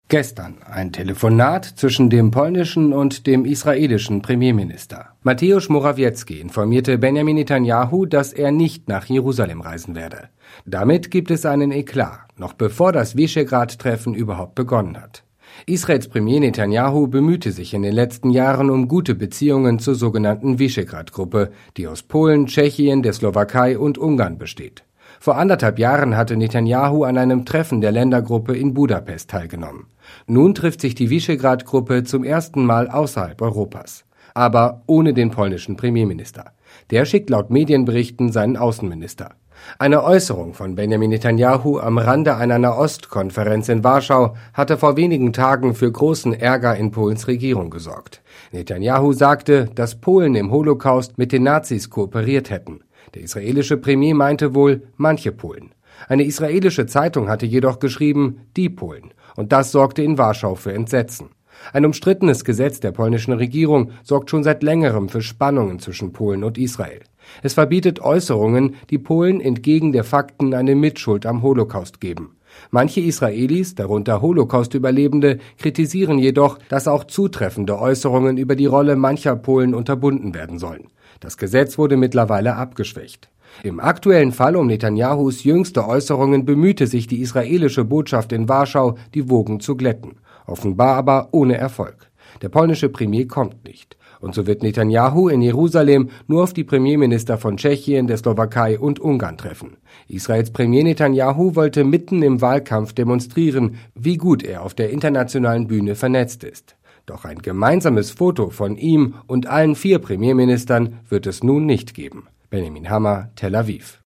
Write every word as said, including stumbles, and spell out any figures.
Gestern ein Telefonat zwischen dem polnischen und dem israelischen Premierminister. Mateusz Morawiecki informierte Benjamin Netanjahu, dass er nicht nach Jerusalem reisen werde. Damit gibt es einen Eklat, noch bevor das Visegrad-Treffen überhaupt begonnen hat. Israels Premier Netanjahu bemühte sich in den letzten Jahren um gute Beziehungen zur sogenannten Visegrad-Gruppe, die aus Polen, Tschechien, der Slowakei und Ungarn besteht. Vor anderthalb Jahren hatte Netanjahu an einem Treffen der Ländergruppe in Budapest teilgenommen. Nun trifft sich die Visegrad-Gruppe zum ersten Mal außerhalb Europas. Aber ohne den polnischen Premierminister. Der schickt laut Medienberichten seinen Außenminister. Eine Äußerung von Benjamin Netanjahu am Rande einer Nahostkonferenz in Warschau hatte vor wenigen Tagen für großen Ärger in Polens Regierung gesorgt. Netanjahu sagte, dass Polen im Holocaust mit den Nazis kooperiert hätten. Der israelische Premier meinte wohl manche Polen. Eine israelische Zeitung hatte jedoch geschrieben, die Polen. Und das sorgte in Warschau für Entsetzen. Ein umstrittenes Gesetz der polnischen Regierung sorgt schon seit längerem für Spannungen zwischen Polen und Israel. Es verbietet Äußerungen, die Polen entgegen der Fakten eine Mitschuld am Holocaust geben. Manche Israelis, darunter Holocaust-Überlebende, kritisieren jedoch, dass auch zutreffende Äußerungen über die Rolle mancher Polen unterbunden werden sollen. Das Gesetz wurde mittlerweile abgeschwächt. Im aktuellen Fall um Netanyahus jüngste Äußerungen bemühte sich die israelische Botschaft in Warschau, die Wogen zu glätten. Offenbar aber ohne Erfolg. Der polnische Premier kommt nicht. Und so wird Netanjahu in Jerusalem nur auf die Premierminister von Tschechien, der Slowakei und Ungarn treffen. Israels Premier Netanjahu wollte mitten im Wahlkampf demonstrieren, wie gut er auf der internationalen Bühne vernetzt ist. Doch ein gemeinsames Foto von ihm und allen vier Premierministern wird es nun nicht geben. Benjamin Hammer, Tel Aviv.